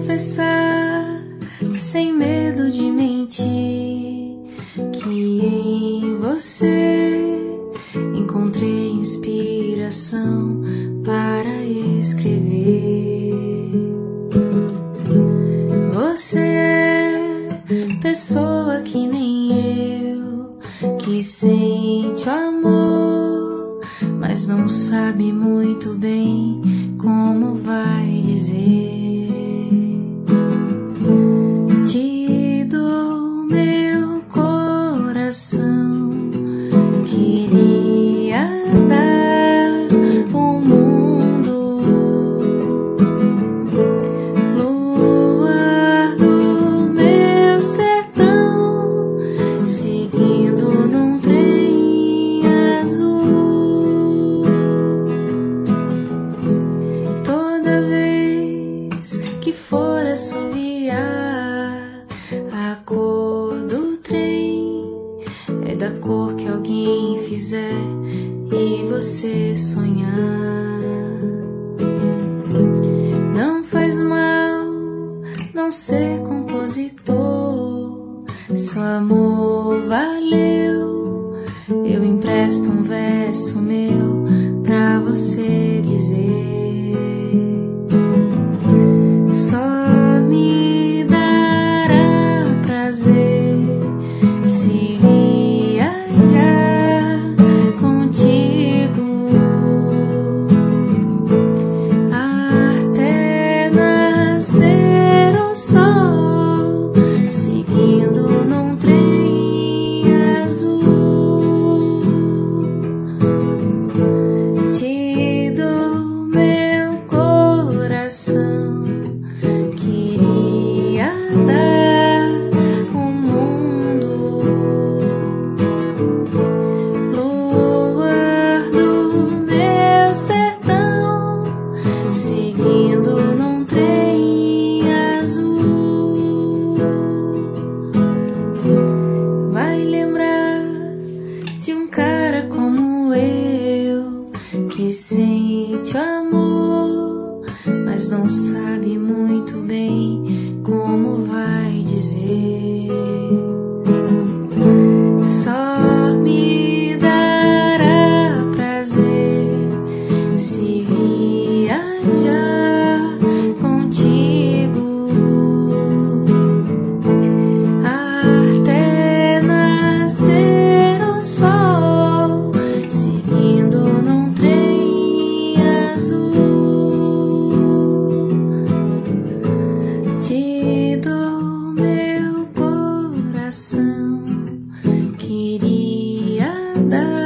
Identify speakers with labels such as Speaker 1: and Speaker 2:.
Speaker 1: confessar, sem medo de mentir, que em você encontrei inspiração para escrever. Você é pessoa que nem eu, que sente o amor, mas não sabe muito bem como vai dizer. Te dou meu coração, queria dar o mundo, luar do meu sertão, seguindo num trem azul. Toda vez que for assoviar, a cor do trem é da cor que alguém fizer e você sonhar. Não faz mal não ser compositor, seu amor valeu. Eu empresto um verso meu pra você dizer. Só me dará prazer se viajar contigo até nascer o sol, seguindo num trem azul. Te dou meu coração, queria dar o mundo, luar do meu sertão, seguindo num trem azul. Vai lembrar de um cara como eu, que sente o amor, mas não sabe muito bem como vai dizer. Só me dará prazer se viajar contigo até nascer o sol, seguindo num trem azul. Te dou meu coração, queria dar